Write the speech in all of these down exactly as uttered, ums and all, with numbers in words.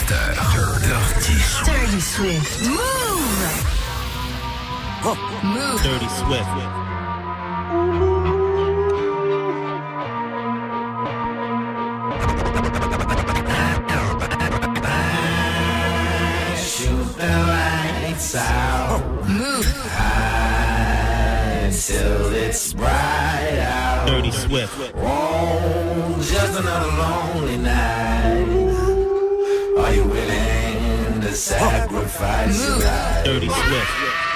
vingt heures. Dirty Swift. Dirty Swift. Move. Huh. Move. Dirty Swift. Shoot the lights out. Move. Until it's bright out. Dirty Swift. Oh, just another lonely night. Are you willing to sacrifice your life? Dirty Swift.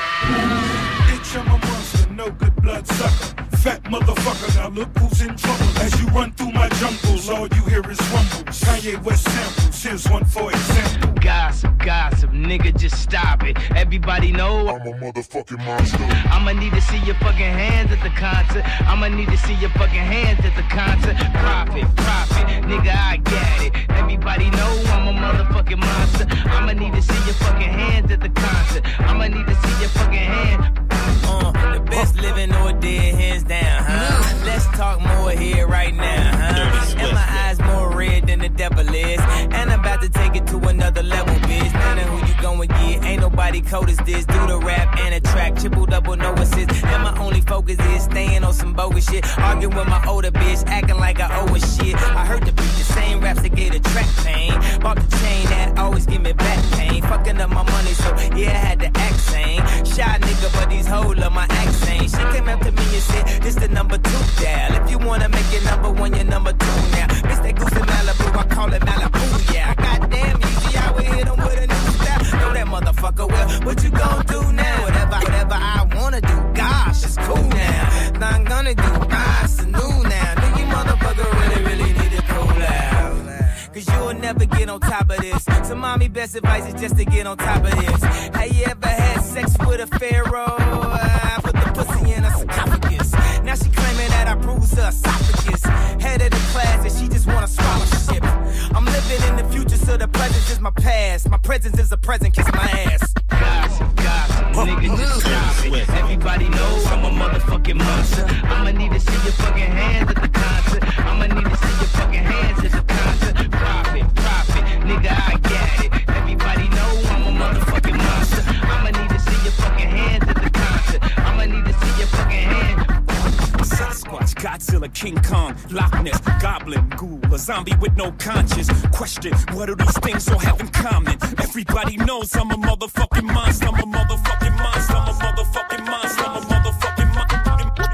Bitch, I'm a monster, no good blood sucker. Fat motherfucker, now look who's in trouble. As you run through my jungles, all you hear is rumbles. Kanye West samples, here's one for example. Gossip, gossip, nigga, just stop it. Everybody know I'm a motherfucking monster. I'ma need to see your fucking hands at the concert. I'ma need to see your fucking hands at the concert. Profit, profit, nigga, I get it. Everybody know I'm a motherfucking monster. I'ma need to see your fucking hands at the concert. I'ma need to see your fucking hands. Uh, the best living or dead, hands down, huh? Let's talk more here right now, huh? And my eyes more red than the devil is. And I'm about to take it to another level, bitch. None of who you gon' get, ain't nobody cold as this. Do the rap and a track, triple double, no assist. And my only focus is staying on some bogus shit. Arguing with my older bitch, acting like I owe her shit. I heard the beat, the same raps that gave the track pain. Bought the chain that always give me back pain. Fucking up my money, so yeah, I had to act sane. Shy nigga, but these hoes love my accent. She came up to me and said, this the number two dial. If you wanna make it number one, you're number two now. Miss that goose in Malibu, I call it Malibu, yeah. Goddamn easy, I would hit him with a new style. Know that motherfucker well, what you gon' do now? Whatever, whatever I wanna do, gosh, it's cool now. Now I'm gonna do, ah, it's new now. Nigga, you motherfucker really, really need to cool out. Cause you'll never get on top of this. So mommy, best advice is just to get on top of this. Have you ever had sex with a pharaoh? I put the pussy in her sarcophagus. Now she claiming that I bruised her esophagus. Head of the class and she just want a scholarship. I'm living in the future, so the present is my past. My presence is a present, kiss my ass. Gossip, gossip, nigga, just stop it. Everybody knows I'm a motherfucking monster. I'ma need to see your fucking hands at the concert. I'ma need to see your fucking hands at the concert. Profit, profit, nigga, I get it. Everybody know I'm a motherfucking monster. I'ma need to see your fucking hands at the concert. I'ma need to see your fucking hands. Sasquatch, Godzilla, King Kong, Loch Ness, Goblin, Ghoul, a zombie with no conscience. Question, what do these things all have in common? Everybody knows I'm a motherfucking monster. I'm a motherfucking monster. I'm a motherfucking monster. I'm a motherfucking monster.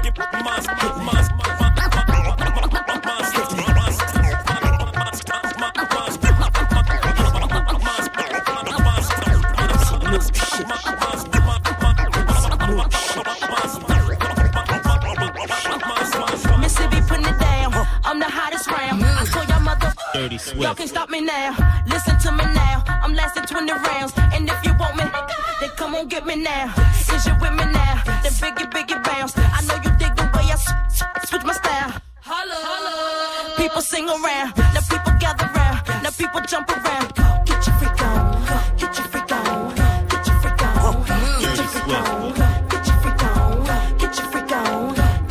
Mississippi putting it down. I'm the hottest round. I told y'all mother, Dirty Swift. y'all can't stop me now. Listen to me now. I'm lasting twenty rounds. And if you want me, then come on get me now. Since you with me now, then biggie, biggie bounce. I know you dig the way I s- s- switch my style. Holla, holla. People sing around. Now people gather round. Now people jump around. Get your freak on. Get your freak on. Get your freak on. Get your freak on. Get your freak on. Get your freak on.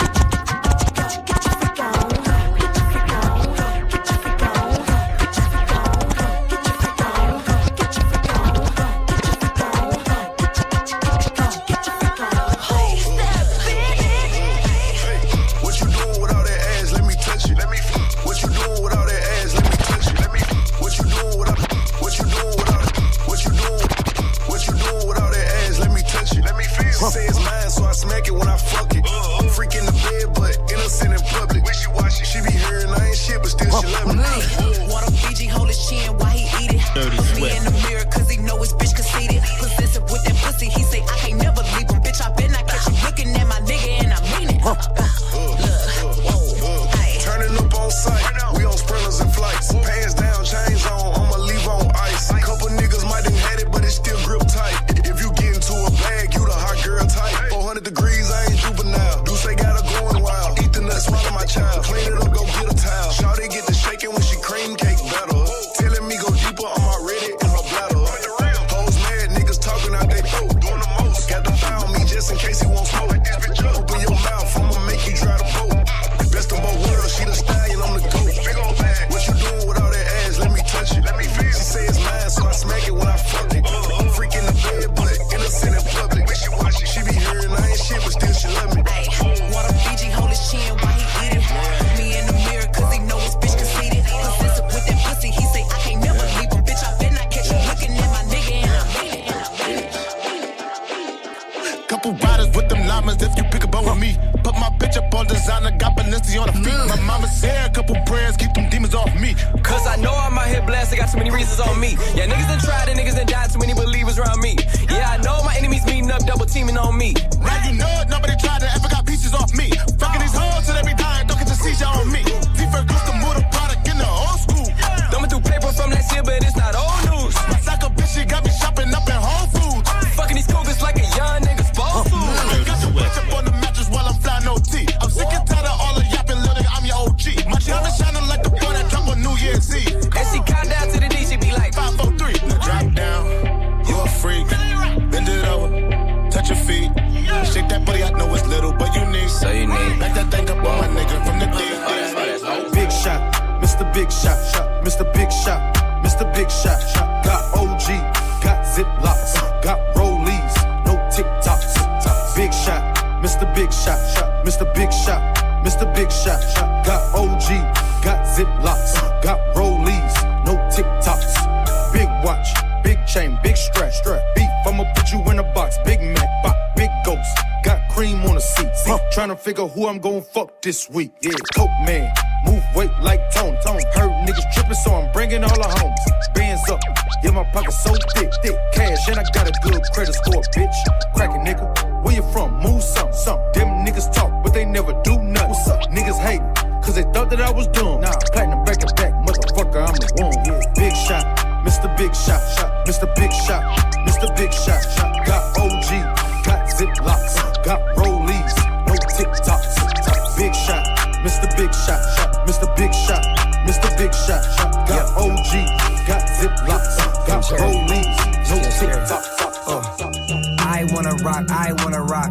Say it's mine, so I smack it when I fuck it. Uh-huh. Freak in the bed, but innocent in public. Wishy washy. She be hearing I ain't shit, but still she love me. Want a Fiji hold his chin while he eat it. Dirty Look me Swift. in the mirror, cause he know his bitch conceited. Possessive with that pussy, he say I can't never leave him. Bitch, I bet not catch you looking at my nigga, and I mean it. Uh, look, whoa, ay. Turning up on sight. We on sprinters and flights. Pants down, chains on. I'ma leave on ice. Couple niggas might have had it, but it still grip tight. If you get into a bag, you the hot girl type. four hundred degrees, I ain't juvenile. Do say got her going wild. Eat the nuts, swallow my child. Clean it up, go get a towel. Shawty get the shaking when she cream cake better. Telling me go deeper, I'm already in her easy on the feet. My mama said a couple prayers, keep them demons off me. Cause I know I'm out here blessed, I got too many reasons on me. Yeah, niggas done tried and niggas done died, too many believers around me. Yeah, I know my enemies meeting up, double teaming on me. Now you know it, nobody tried to ever got pieces off me. Fucking these hoes till they be dying, don't get the seizure on me. Different custom motor product in the old school. Thumbing through paper from last year, but it's not old news. My psycho bitch, she got me shopping up in Whole Foods. Fucking these cougars like a young nigga's ball food. I got your bitch up on the mattress while I'm flying O T. I'm sick and tired of all the yapping, little nigga, I'm your O G. My diamond shining like the boy that drop on New Year's Eve. And she count down to the D, she be like five, four, three. Now drop down, you a freak. Bend it over, touch your feet. Shake that booty, I know it's little, but you need. So you need. Back that thing up on my nigga from the D. Big shot, Mister Big Shot, Mister Big Shot, Mister Big Shot. Got O G, got Ziplocs, got Rollies, no TikToks. Big shot, Mister Big Shot, Mister Big Shot, Mister Big Shot. Got O G, got Ziplocs, got Rollies, no TikToks. Big watch, big chain, big strap, strap. Beef, I'ma put you in a box. Big Mac, pop, big ghost. Got cream on the seat. Huh. Tryna figure who I'm gon' fuck this week. Yeah, Coke man, move weight like Tony. Tony. Heard niggas trippin', so I'm bringing all the homies. Bands up, yeah, my pocket so thick, thick. Cash, and I got a good credit score, bitch. Crackin' nigga, where you from? Move some, some. Them niggas talk, but they never do nothing. What's up? Niggas hate, cause they thought that I was dumb. Nah, platinum back to back, motherfucker, I'm the one. Yeah. Big shot, Mister Big Shot, Mister Big Shot, Mister Big Shot. Got O G, got Ziplocs, got Rollies, no TikToks. Big shot, Mister Big Shot, Mister Big Shot, Mister Big Shot. Got O G, got Ziplocs, got Rollies, no TikToks. Uh. I wanna rock, I wanna rock.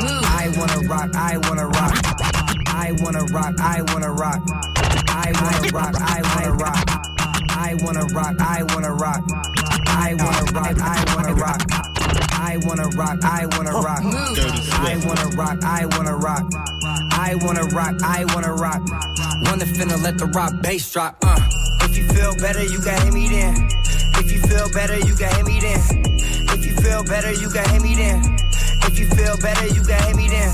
I wanna rock, I wanna rock. I wanna rock, I wanna rock. I wanna rock, I wanna rock. I wanna rock, I wanna rock. I wanna rock, I wanna rock. I wanna rock, I wanna rock. I wanna rock, I wanna rock. I wanna rock, I wanna rock. Wanna finna let the rock bass drop. Uh. If you feel better, you can hit me then. If you feel better, you can hit me then. If you feel better, you can hit me then. If you feel better, you can hit me then.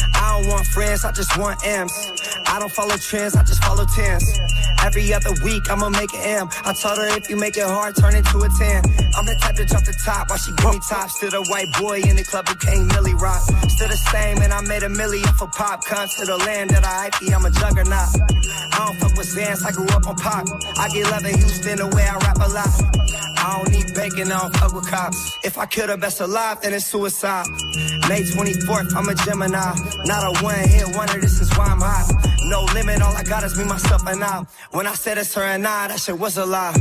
I don't want friends, I just want M's. I don't follow trends, I just follow tens. Every other week, I'ma make an M. I told her if you make it hard, turn it to a ten. I'm the type to jump the top while she give me top. Still the white boy in the club who can't milli rock. Still the same, and I made a million for pop. Come to the land that I hype, I'm a juggernaut. I don't fuck with Zans, I grew up on pop. I get love in Houston the way I rap a lot. I don't need bacon, I don't fuck with cops. If I kill the best alive, then it's suicide. May twenty-fourth, I'm a Gemini. Not a one-hit wonder, this is why I'm hot. No limit, all I got is me, myself, and I. When I said it's her and I, that shit was a lie.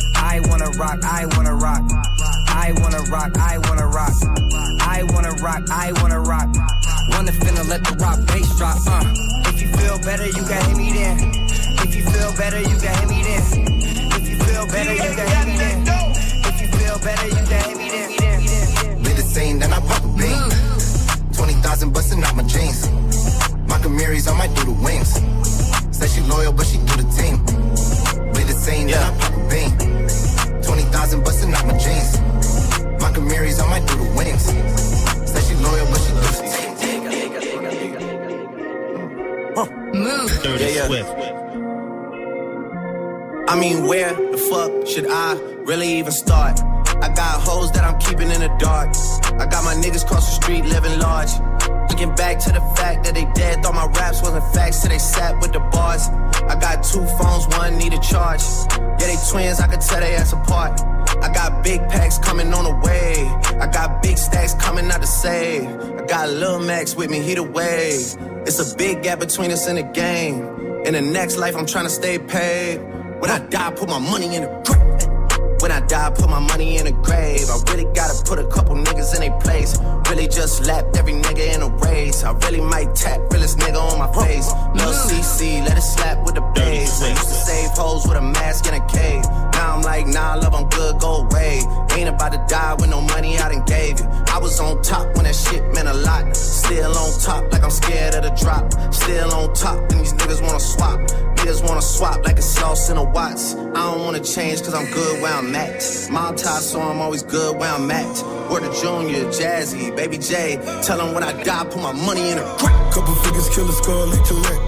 I wanna rock, I wanna rock. I wanna rock, I wanna rock. I wanna rock, I wanna rock. Wanna finna let the rock bass drop, uh. If you feel better, you can hit me then. If you feel better, you can hit me then. If you feel better, you can hit me then. If you feel better, you can hit me then. Lit the scene, then I pop a bean. twenty thousand busting out my jeans. My Camaries, I might do the wings. Say she loyal, but she do the team. Lit the scene, then I pop a bean. twenty thousand busting out my jeans. My Camaries, I might do the wings. Say she loyal, but she do the team. Huh. Move. Dirty yeah, yeah. Swift. I mean, where the fuck should I really even start? I got hoes that I'm keeping in the dark. I got my niggas cross the street living large. Looking back to the fact that they dead, thought my raps wasn't facts till they sat with the bars. I got two phones, one need a charge. Yeah, they twins, I could tell they ass apart. I got big packs coming on the way. I got big stacks coming out to save. I got Lil Max with me, he the wave. It's a big gap between us in the game. In the next life, I'm trying to stay paid. When I die, put my money in the grave. When I die, put my money in a grave. I really gotta put a couple niggas in their place. Really just lapped every nigga in a race. I really might tap realest nigga on my face. Lil C C, let it slap with the bass. I used to save hoes with a mask in a cave. Now I'm like, nah, love, I'm good, go away. Ain't about to die with no money I done gave you. I was on top when that shit meant a lot. Still on top like I'm scared of the drop. Still on top and these niggas wanna swap. Niggas wanna swap like a sauce in a Watts. I don't wanna change cause I'm good where I'm at. Mob tie, so I'm always good where I'm at. Word to Junior, Jazzy, Baby J. Tell them when I die, put my money in a crack. Couple figures, kill a skull and collect.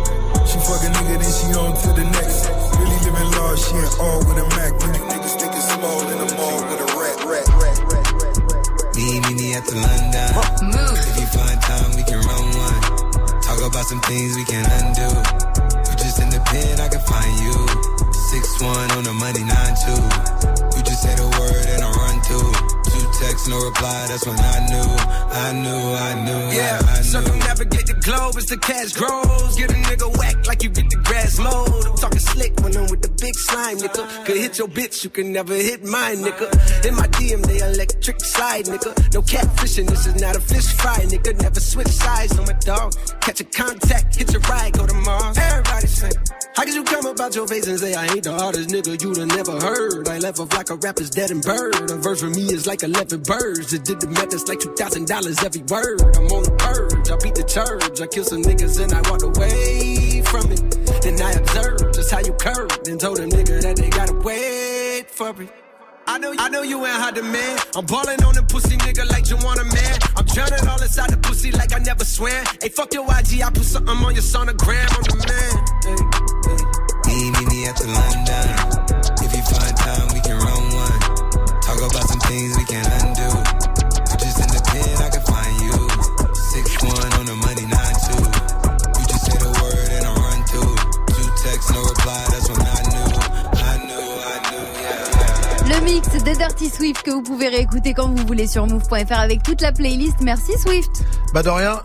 She fuck a nigga, then she on to the next. Really living large, she ain't all with a Mac. When you niggas think it's small in the mall with a rat, rat, rat, rat, rat, rat. Me, me, me at the London. Move. If you find time, we can run one. Talk about some things we can undo. You just in the pen, I can find you. six one on the money, nine two. You just say the word and I run through. Two texts, no reply, that's when I knew. I knew, I knew, yeah, I, I knew. Circumnavigate the globe as the cash grows. Get a nigga whack like you get the grass mowed. I'm talking slick when I'm with the big slime, nigga. Could hit your bitch, you can never hit mine, nigga. In my D M, they electric slide, nigga. No catfishing, this is not a fish fry, nigga. Never switch sides on my dog. Catch a contact, hit your ride, go to Mars. Everybody say, how could you come about your face and say I ain't the hardest nigga you'd have never heard? I left off like a rapper's dead and bird. A verse for me is like eleven birds. It did the math, it's like two thousand dollars every word. I'm on the purge, I beat the church. I killed some niggas and I walked away from it. Then I observed just how you curved and told a nigga that they gotta wait for me. I know, I know you ain't hot demand. I'm ballin' on the pussy nigga like you want a man. I'm drowning all inside the pussy like I never swam. Hey, fuck your I G, I put something on your sonogram. I'm the man. Hey, hey. Me, me, me at the London. If you find time, we can run one. Talk about some things we can undo. You just in the pen, I can find you. six one on the money, nine two. You just say the word and I run through. Two texts, no reply, that's when I knew. I knew, I knew, yeah. Le mix de Dirty Swift que vous pouvez réécouter quand vous voulez sur move point f r avec toute la playlist. Merci Swift. Bah de rien.